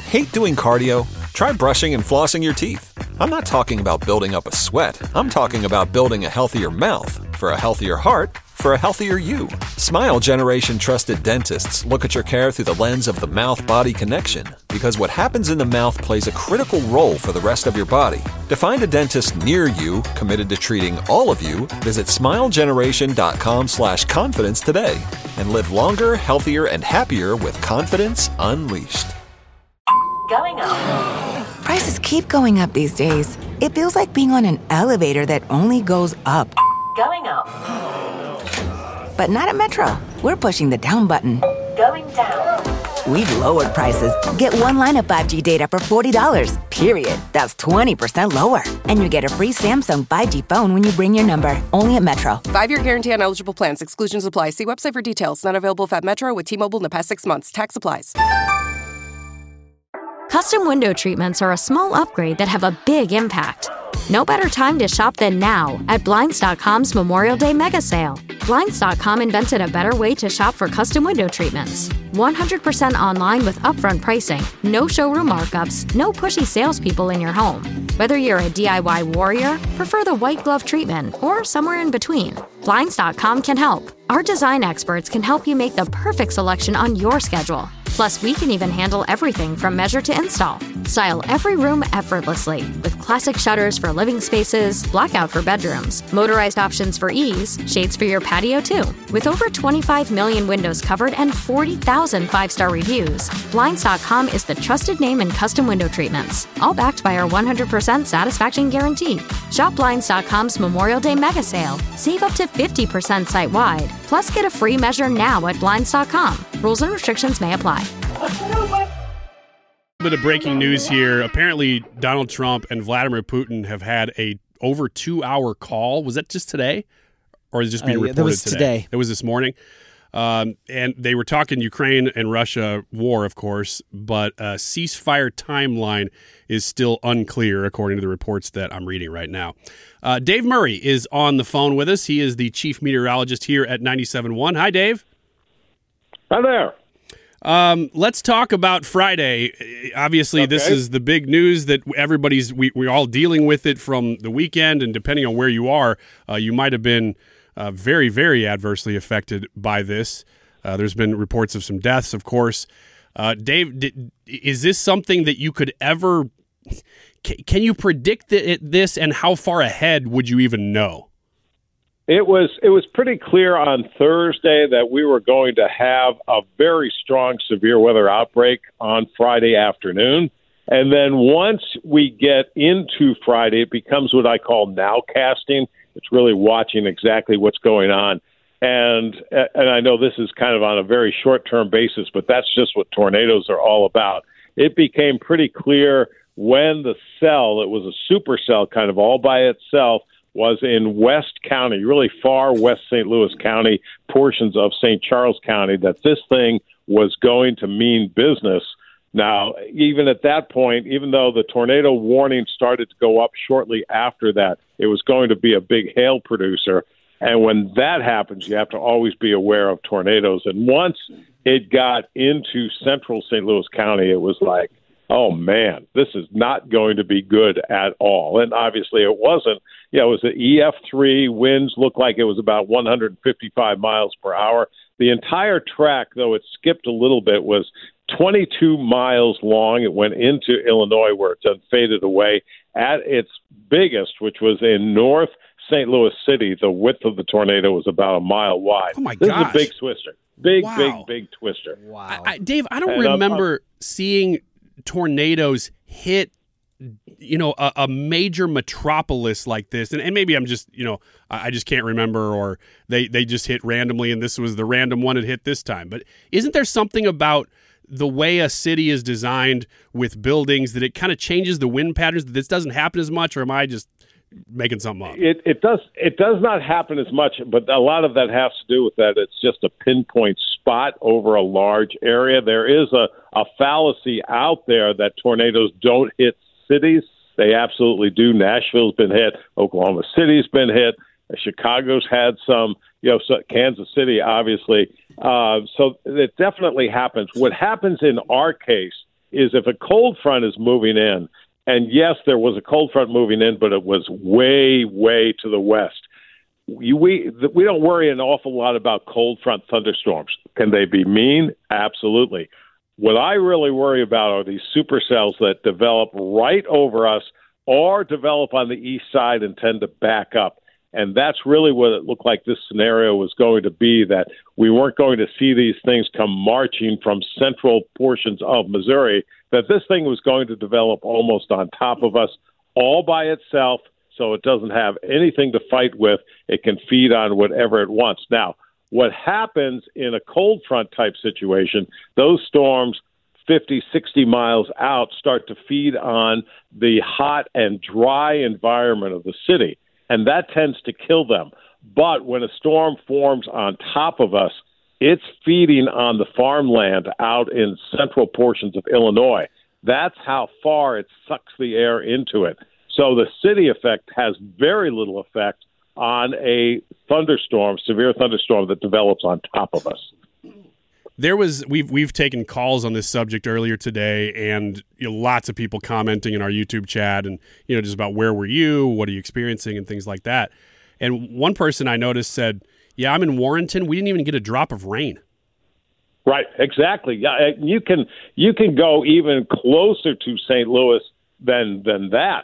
Hate doing cardio? Try brushing and flossing your teeth. I'm not talking about building up a sweat. I'm talking about building a healthier mouth for a healthier heart for a healthier you. Smile Generation trusted dentists look at your care through the lens of the mouth-body connection, because what happens in the mouth plays a critical role for the rest of your body. To find a dentist near you committed to treating all of you, visit smilegeneration.com/confidence today and live longer, healthier, and happier with confidence unleashed. Going up. Prices keep going up these days. It feels like being on an elevator that only goes up. Going up. But not at Metro. We're pushing the down button. Going down. We've lowered prices. Get one line of 5G data for $40, period. That's 20% lower. And you get a free Samsung 5G phone when you bring your number. Only at Metro. 5-year guarantee on eligible plans. Exclusions apply. See website for details. Not available at Metro with T-Mobile in the past 6 months. Tax applies. Custom window treatments are a small upgrade that have a big impact. No better time to shop than now at Blinds.com's Memorial Day Mega Sale. Blinds.com invented a better way to shop for custom window treatments. 100% online with upfront pricing, no showroom markups, no pushy salespeople in your home. Whether you're a DIY warrior, prefer the white glove treatment, or somewhere in between, Blinds.com can help. Our design experts can help you make the perfect selection on your schedule. Plus, we can even handle everything from measure to install. Style every room effortlessly with classic shutters for living spaces, blackout for bedrooms, motorized options for ease, shades for your patio too. With over 25 million windows covered and 40,000 5-star reviews, Blinds.com is the trusted name in custom window treatments, all backed by our 100% satisfaction guarantee. Shop Blinds.com's Memorial Day Mega Sale. Save up to 50% site-wide. Plus, get a free measure now at Blinds.com. Rules and restrictions may apply. A bit of breaking news here. Apparently, Donald Trump and Vladimir Putin have had a over 2-hour call. Was that just today? Or is it just being reported that was today? It was this morning. And they were talking Ukraine and Russia war, of course, but a ceasefire timeline is still unclear, according to the reports that I'm reading right now. Dave Murray is on the phone with us. He is the chief meteorologist here at 97.1. Hi, Dave. Hi there. Let's talk about Friday. Obviously, Okay. This is the big news that we're all dealing with it from the weekend, and depending on where you are, you might have been very, very adversely affected by this. There's been reports of some deaths, of course. Dave, is this something that you could ever? Can you predict this, and how far ahead would you even know? It was pretty clear on Thursday that we were going to have a very strong severe weather outbreak on Friday afternoon. And then once we get into Friday, it becomes what I call nowcasting. It's really watching exactly what's going on. And I know this is kind of on a very short-term basis, but that's just what tornadoes are all about. It became pretty clear when the cell, it was a supercell kind of all by itself, was in West County, really far West St. Louis County, portions of St. Charles County, that this thing was going to mean business. Now, even at that point, even though the tornado warning started to go up shortly after that, it was going to be a big hail producer. And when that happens, you have to always be aware of tornadoes. And once it got into central St. Louis County, it was like, oh, man, this is not going to be good at all. And obviously it wasn't. It was an EF3. Winds looked like it was about 155 miles per hour. The entire track, though it skipped a little bit, was 22 miles long. It went into Illinois, where it then faded away. At its biggest, which was in North St. Louis City, the width of the tornado was about a mile wide. Oh, my This gosh. is a big twister. Big, Wow. big twister. Wow. Dave, I don't remember seeing tornadoes hit a major metropolis like this, and maybe I'm just I just can't remember, or they just hit randomly and this was the random one it hit this time. But isn't there something about the way a city is designed with buildings that it kind of changes the wind patterns, that this doesn't happen as much, or am I just making something up? It does not happen as much, but a lot of that has to do with that it's just a pinpoint spot over a large area. There is a fallacy out there that tornadoes don't hit cities. They absolutely do. Nashville's been hit. Oklahoma City's been hit. Chicago's had some. Kansas City, obviously. So it definitely happens. What happens in our case is if a cold front is moving in, and yes, there was a cold front moving in, but it was way, way to the west. We don't worry an awful lot about cold front thunderstorms. Can they be mean? Absolutely. What I really worry about are these supercells that develop right over us or develop on the east side and tend to back up. And that's really what it looked like this scenario was going to be, that we weren't going to see these things come marching from central portions of Missouri, that this thing was going to develop almost on top of us all by itself, so it doesn't have anything to fight with. It can feed on whatever it wants. Now, what happens in a cold front type situation, those storms 50, 60 miles out start to feed on the hot and dry environment of the city, and that tends to kill them. But when a storm forms on top of us, it's feeding on the farmland out in central portions of Illinois. That's how far it sucks the air into it. So the city effect has very little effect on a thunderstorm, severe thunderstorm that develops on top of us. We've taken calls on this subject earlier today, and lots of people commenting in our YouTube chat, and just about where were you, what are you experiencing, and things like that. And one person I noticed said, "Yeah, I'm in Warrenton. We didn't even get a drop of rain." Right, exactly. Yeah, you can go even closer to St. Louis than that.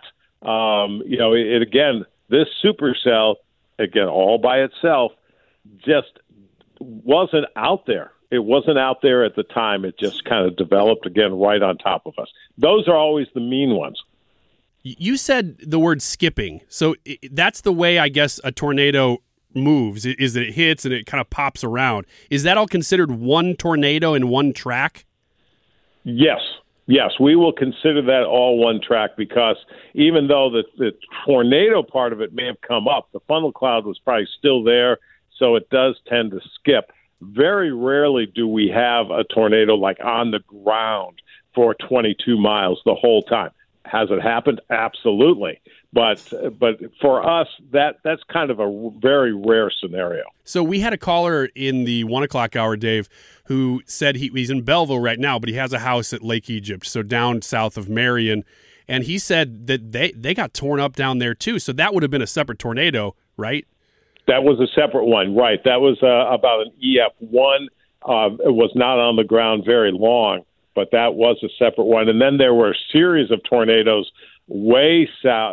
This supercell, again, all by itself, just wasn't out there. It wasn't out there at the time. It just kind of developed again right on top of us. Those are always the mean ones. You said the word skipping. So that's the way, I guess, a tornado moves, is that it hits and it kind of pops around. Is that all considered one tornado in one track? Yes, we will consider that all one track, because even though the tornado part of it may have come up, the funnel cloud was probably still there, so it does tend to skip. Very rarely do we have a tornado like on the ground for 22 miles the whole time. Has it happened? Absolutely. But for us, that's kind of a very rare scenario. So we had a caller in the 1 o'clock hour, Dave, who said he's in Belleville right now, but he has a house at Lake Egypt, so down south of Marion. And he said that they got torn up down there too. So that would have been a separate tornado, right? That was a separate one, right. That was about an EF1. It was not on the ground very long, but that was a separate one. And then there were a series of tornadoes way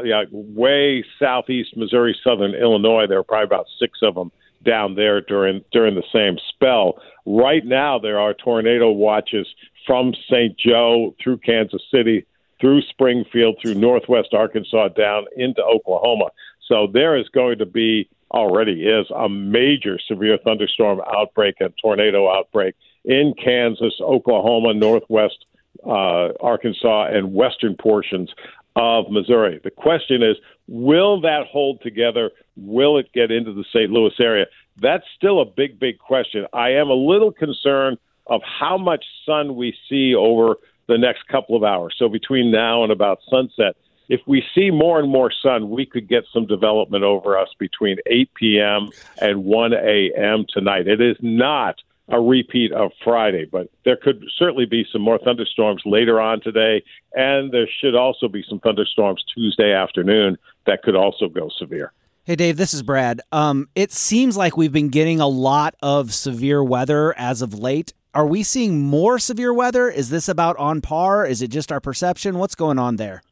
southeast Missouri, southern Illinois. There were probably about 6 of them down there during the same spell. Right now, there are tornado watches from St. Joe through Kansas City, through Springfield, through northwest Arkansas, down into Oklahoma. So there is going to be, already is, a major severe thunderstorm outbreak and tornado outbreak in Kansas, Oklahoma, northwest Arkansas, and western portions of Missouri. The question is, will that hold together? Will it get into the St. Louis area? That's still a big, big question. I am a little concerned of how much sun we see over the next couple of hours. So between now and about sunset, if we see more and more sun, we could get some development over us between 8 p.m. and 1 a.m. tonight. It is not a repeat of Friday, but there could certainly be some more thunderstorms later on today, and there should also be some thunderstorms Tuesday afternoon that could also go severe. Hey, Dave, this is Brad. It seems like we've been getting a lot of severe weather as of late. Are we seeing more severe weather? Is this about on par? Is it just our perception? What's going on there?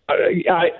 I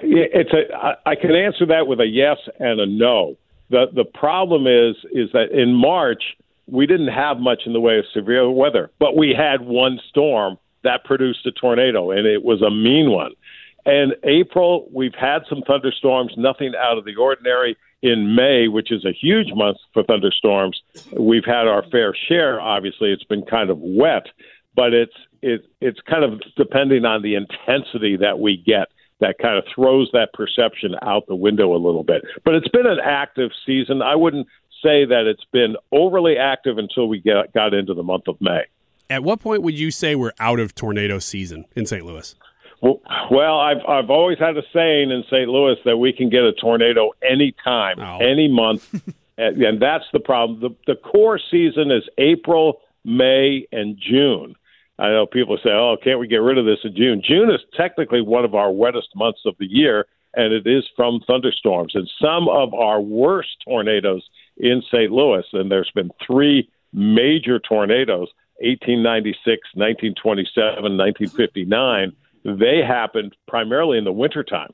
can answer that with a yes and a no. The problem is that in March, we didn't have much in the way of severe weather, but we had one storm that produced a tornado, and it was a mean one. And April, we've had some thunderstorms, nothing out of the ordinary. In May, which is a huge month for thunderstorms, we've had our fair share. Obviously, it's been kind of wet, but it's kind of depending on the intensity that we get that kind of throws that perception out the window a little bit. But it's been an active season. I wouldn't say that it's been overly active until we got into the month of May. At what point would you say we're out of tornado season in St. Louis? Well, I've always had a saying in St. Louis that we can get a tornado any time, any month, and that's the problem. The core season is April, May, and June. I know people say, oh, can't we get rid of this in June? June is technically one of our wettest months of the year, and it is from thunderstorms. And some of our worst tornadoes in St. Louis, and there's been 3 major tornadoes, 1896, 1927, 1959, they happened primarily in the wintertime.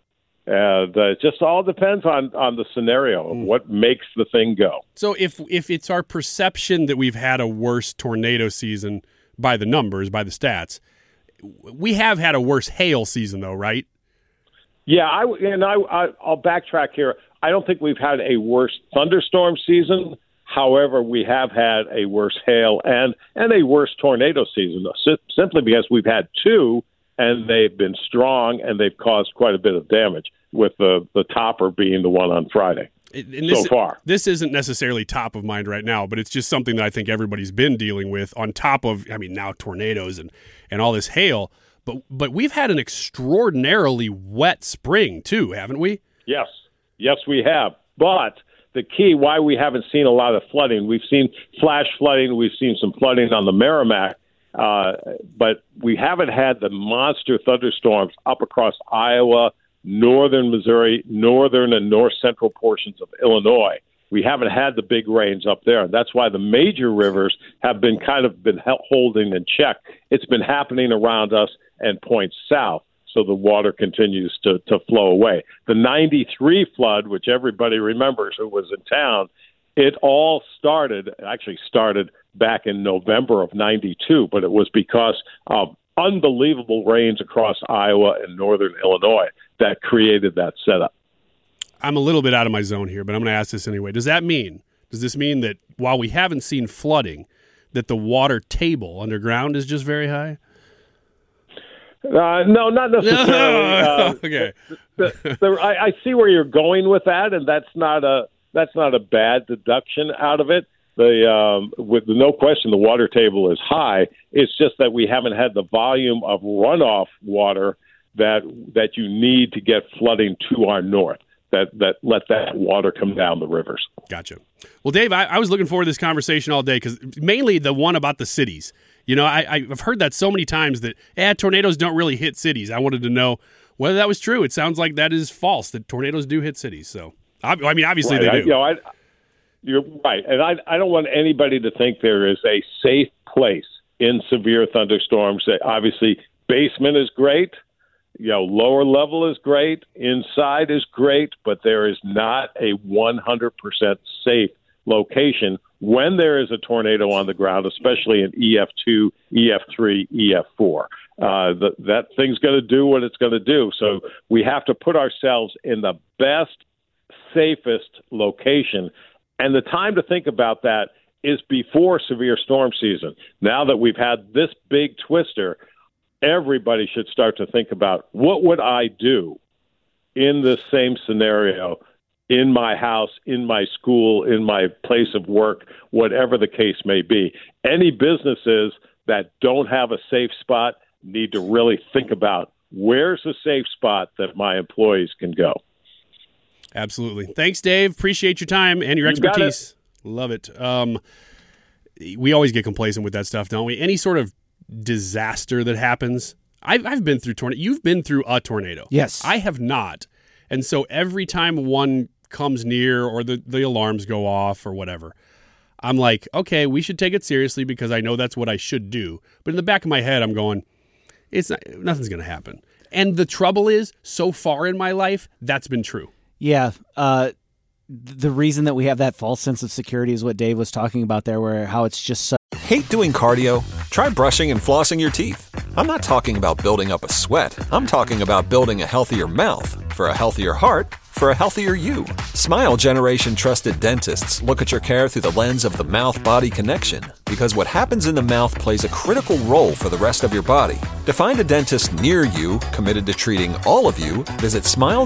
It just all depends on the scenario of what makes the thing go. So if it's our perception that we've had a worse tornado season by the numbers, by the stats, we have had a worse hail season, though, right? Yeah, I'll backtrack here. I don't think we've had a worse thunderstorm season. However, we have had a worse hail and a worse tornado season, simply because we've had 2, and they've been strong, and they've caused quite a bit of damage, with the topper being the one on Friday so far. This isn't necessarily top of mind right now, but it's just something that I think everybody's been dealing with on top of, now tornadoes and all this hail. But we've had an extraordinarily wet spring, too, haven't we? Yes, we have. But the key why we haven't seen a lot of flooding, we've seen flash flooding, we've seen some flooding on the Merrimack, but we haven't had the monster thunderstorms up across Iowa, northern Missouri, northern and north central portions of Illinois. We haven't had the big rains up there. And that's why the major rivers have been holding in check. It's been happening around us and points south, so the water continues to flow away. The 93 flood, which everybody remembers who was in town, it all started back in November of 92, but it was because of unbelievable rains across Iowa and northern Illinois that created that setup. I'm a little bit out of my zone here, but I'm going to ask this anyway. Does this mean that while we haven't seen flooding, that the water table underground is just very high? No, not necessarily. Okay. I see where you're going with that, and that's not a bad deduction out of it. With no question, the water table is high. It's just that we haven't had the volume of runoff water that you need to get flooding to our north. That let that water come down the rivers. Gotcha. Well, Dave, I was looking forward to this conversation all day, because mainly the one about the cities. I've heard that so many times that tornadoes don't really hit cities. I wanted to know whether that was true. It sounds like that is false, that tornadoes do hit cities. So, obviously right. They do. You're right. And I don't want anybody to think there is a safe place in severe thunderstorms. Obviously, basement is great. Lower level is great, inside is great, but there is not a 100% safe location when there is a tornado on the ground, especially in EF2, EF3, EF4. That thing's going to do what it's going to do. So we have to put ourselves in the best, safest location. And the time to think about that is before severe storm season. Now that we've had this big twister, everybody should start to think about, what would I do in this same scenario, in my house, in my school, in my place of work, whatever the case may be. Any businesses that don't have a safe spot need to really think about, where's a safe spot that my employees can go. Absolutely. Thanks, Dave. Appreciate your time and your expertise. Love it. We always get complacent with that stuff, don't we? Any sort of disaster that happens. I've been through tornado. You've been through a tornado. Yes. I have not. And so every time one comes near or the alarms go off or whatever, I'm like, okay, we should take it seriously, because I know that's what I should do. But in the back of my head, I'm going, nothing's going to happen. And the trouble is, so far in my life, that's been true. Yeah. The reason that we have that false sense of security is what Dave was talking about there, where how it's just so. Hate doing cardio? Try brushing and flossing your teeth. I'm not talking about building up a sweat. I'm talking about building a healthier mouth for a healthier heart for a healthier you. Smile Generation trusted dentists look at your care through the lens of the mouth-body connection, because what happens in the mouth plays a critical role for the rest of your body. To find a dentist near you committed to treating all of you, visit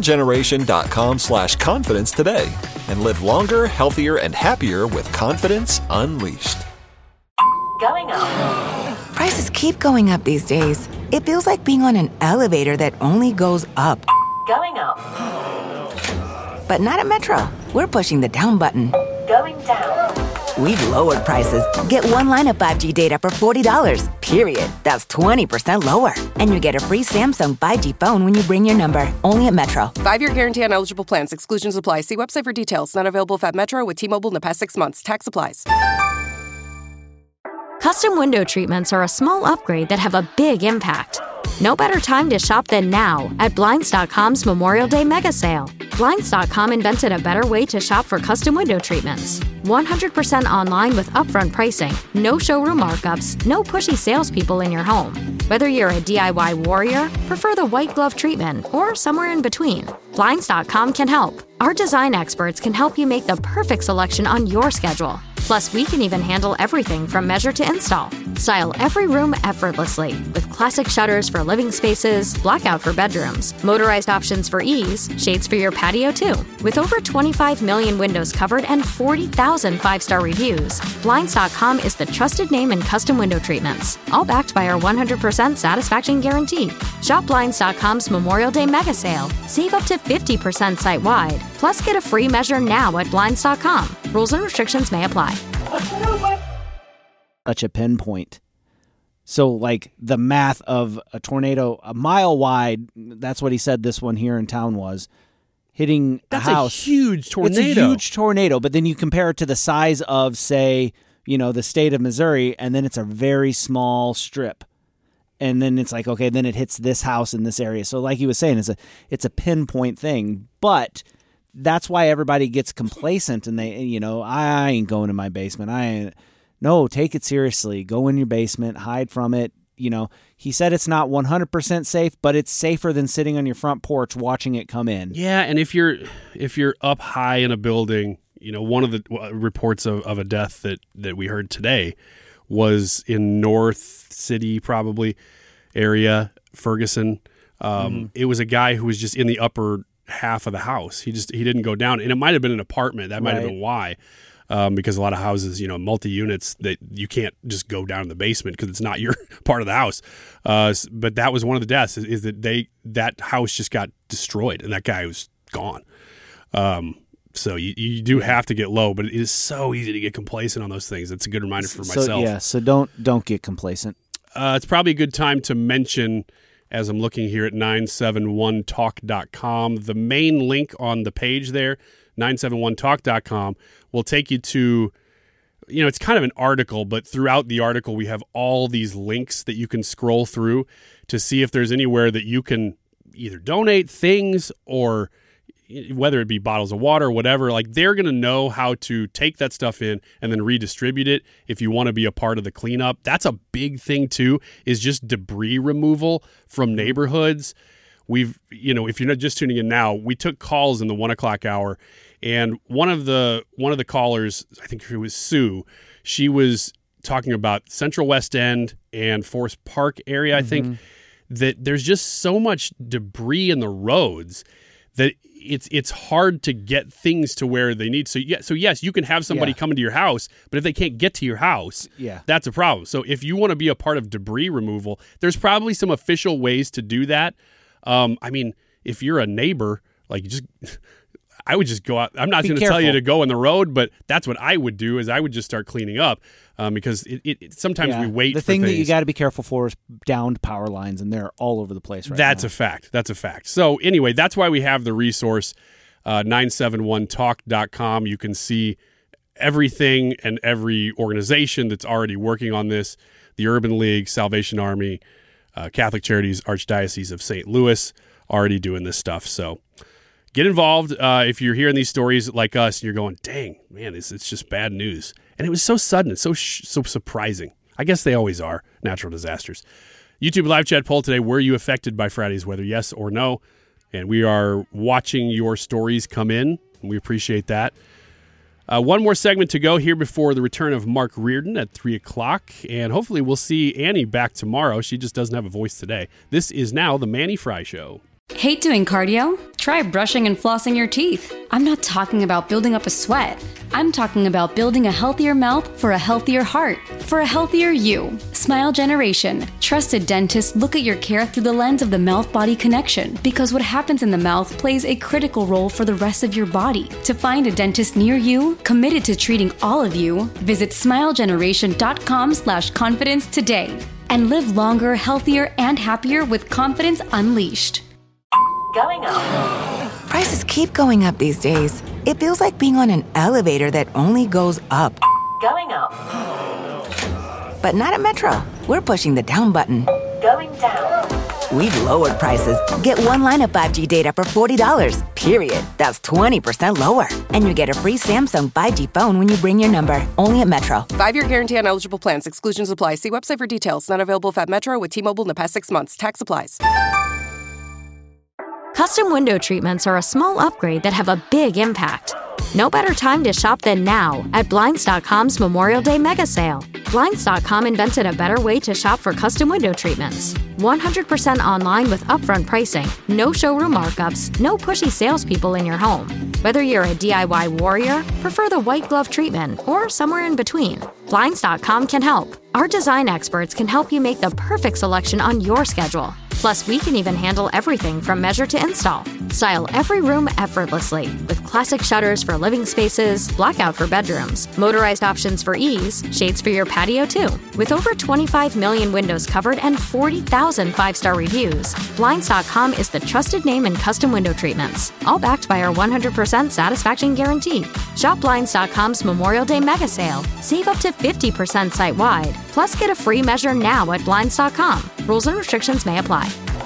smilegeneration.com/confidence today and live longer, healthier, and happier with confidence unleashed. Going up. Prices keep going up these days. It feels like being on an elevator that only goes up. Going up. But not at Metro. We're pushing the down button. Going down. we've lowered prices. Get one line of 5G data for $40, period. That's 20% lower. And you get a free Samsung 5G phone when you bring your number. Only at Metro. 5-year guarantee on eligible plans. Exclusions apply. See website for details. Not available at Metro with T-Mobile in the past 6 months. Tax applies. Custom window treatments are a small upgrade that have a big impact. No better time to shop than now at Blinds.com's Memorial Day mega sale. Blinds.com invented a better way to shop for custom window treatments. 100% online with upfront pricing, no showroom markups, no pushy salespeople in your home. Whether you're a DIY warrior, prefer the white glove treatment, or somewhere in between, Blinds.com can help. Our design experts can help you make the perfect selection on your schedule. Plus, we can even handle everything from measure to install. Style every room effortlessly with classic shutters for living spaces, blackout for bedrooms, motorized options for ease, shades for your patio too. With over 25 million windows covered and 40,000 5-star reviews, Blinds.com is the trusted name in custom window treatments, all backed by our 100% satisfaction guarantee. Shop Blinds.com's Memorial Day mega sale. Save up to 50% site-wide. Plus, get a free measure now at Blinds.com. Rules and restrictions may apply. Such a pinpoint. So, like, the math of a tornado a mile wide, that's what he said this one here in town was, hitting a house. That's a huge tornado. It's a huge tornado, but then you compare it to the size of, say, the state of Missouri, and then it's a very small strip. And then it's like, okay, then it hits this house in this area. So like he was saying, it's a pinpoint thing. But that's why everybody gets complacent and they, I ain't going to my basement. No, take it seriously. Go in your basement, hide from it. He said it's not 100% safe, but it's safer than sitting on your front porch watching it come in. Yeah, and if you're up high in a building, one of the reports of a death that we heard today was in North City, probably area, Ferguson. It was a guy who was just in the upper half of the house. He didn't go down, and it might have been an apartment. That might have been why. Because a lot of houses, multi-units, that you can't just go down in the basement because it's not your part of the house. But that was one of the deaths, is that house just got destroyed and that guy was gone. So you do have to get low, but it is so easy to get complacent on those things. It's a good reminder for myself. So don't get complacent. It's probably a good time to mention, as I'm looking here at 971talk.com, the main link on the page there, 971talk.com, will take you to, it's kind of an article, but throughout the article we have all these links that you can scroll through to see if there's anywhere that you can either donate things or whether it be bottles of water or whatever. Like, they're going to know how to take that stuff in and then redistribute it if you want to be a part of the cleanup. That's a big thing too, is just debris removal from neighborhoods. If you're not just tuning in now, we took calls in the 1 o'clock hour, and one of the callers, I think it was Sue, she was talking about Central West End and Forest Park area. I think that there's just so much debris in the roads that it's hard to get things to where they need. So yes, you can have somebody come into your house, but if they can't get to your house, that's a problem. So if you want to be a part of debris removal, there's probably some official ways to do that. If you're a neighbor, I would just go out. I'm not going to tell you to go on the road, but that's what I would do, is I would just start cleaning up, because it sometimes we wait the for thing things. That you got to be careful for is downed power lines, and they're all over the place right now. That's a fact. So anyway, that's why we have the resource, 971talk.com. You can see everything and every organization that's already working on this: the Urban League, Salvation Army, Catholic Charities, Archdiocese of St. Louis, already doing this stuff. So get involved. If you're hearing these stories like us and you're going, dang, man, it's just bad news. And it was so sudden. It's so surprising. I guess they always are, natural disasters. YouTube live chat poll today: were you affected by Friday's weather, yes or no? And we are watching your stories come in, and we appreciate that. One more segment to go here before the return of Mark Reardon at 3 o'clock. And hopefully we'll see Annie back tomorrow. She just doesn't have a voice today. This is now the Manny Fry Show. Hate doing cardio? Try brushing and flossing your teeth. I'm not talking about building up a sweat. I'm talking about building a healthier mouth for a healthier heart, for a healthier you. Smile Generation. Trusted dentists look at your care through the lens of the mouth-body connection, because what happens in the mouth plays a critical role for the rest of your body. To find a dentist near you, committed to treating all of you, visit smilegeneration.com/confidence today. And live longer, healthier, and happier with confidence unleashed. Going up. Prices keep going up these days. It feels like being on an elevator that only goes up. Going up. But not at Metro. We're pushing the down button. Going down. We've lowered prices. Get one line of 5G data for $40, period. That's 20% lower. And you get a free Samsung 5G phone when you bring your number. Only at Metro. 5-year guarantee on eligible plans. Exclusions apply. See website for details. Not available if at Metro with T-Mobile in the past 6 months. Tax applies. Custom window treatments are a small upgrade that have a big impact. No better time to shop than now at Blinds.com's Memorial Day Mega Sale. Blinds.com invented a better way to shop for custom window treatments. 100% online with upfront pricing, no showroom markups, no pushy salespeople in your home. Whether you're a DIY warrior, prefer the white glove treatment, or somewhere in between, Blinds.com can help. Our design experts can help you make the perfect selection on your schedule. Plus, we can even handle everything from measure to install. Style every room effortlessly with classic shutters for living spaces, blackout for bedrooms, motorized options for ease, shades for your patio too. With over 25 million windows covered and 40,000 5-star reviews, Blinds.com is the trusted name in custom window treatments, all backed by our 100% satisfaction guarantee. Shop Blinds.com's Memorial Day Mega Sale. Save up to 50% site-wide. Plus, get a free measure now at Blinds.com. Rules and restrictions may apply.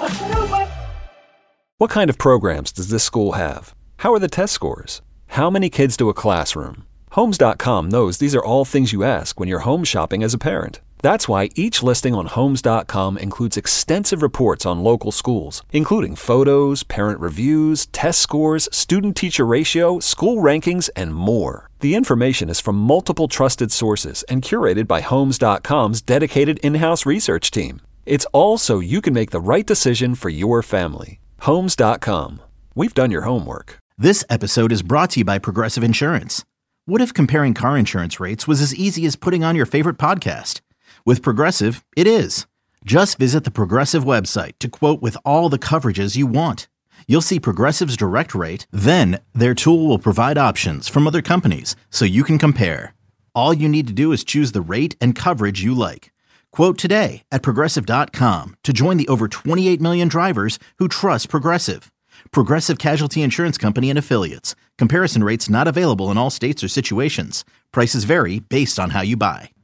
What kind of programs does this school have? How are the test scores? How many kids do a classroom? Homes.com knows these are all things you ask when you're home shopping as a parent. That's why each listing on Homes.com includes extensive reports on local schools, including photos, parent reviews, test scores, student-teacher ratio, school rankings, and more. The information is from multiple trusted sources and curated by Homes.com's dedicated in-house research team. It's all so you can make the right decision for your family. Homes.com. We've done your homework. This episode is brought to you by Progressive Insurance. What if comparing car insurance rates was as easy as putting on your favorite podcast? With Progressive, it is. Just visit the Progressive website to quote with all the coverages you want. You'll see Progressive's direct rate, then their tool will provide options from other companies so you can compare. All you need to do is choose the rate and coverage you like. Quote today at Progressive.com to join the over 28 million drivers who trust Progressive. Progressive Casualty Insurance Company and Affiliates. Comparison rates not available in all states or situations. Prices vary based on how you buy.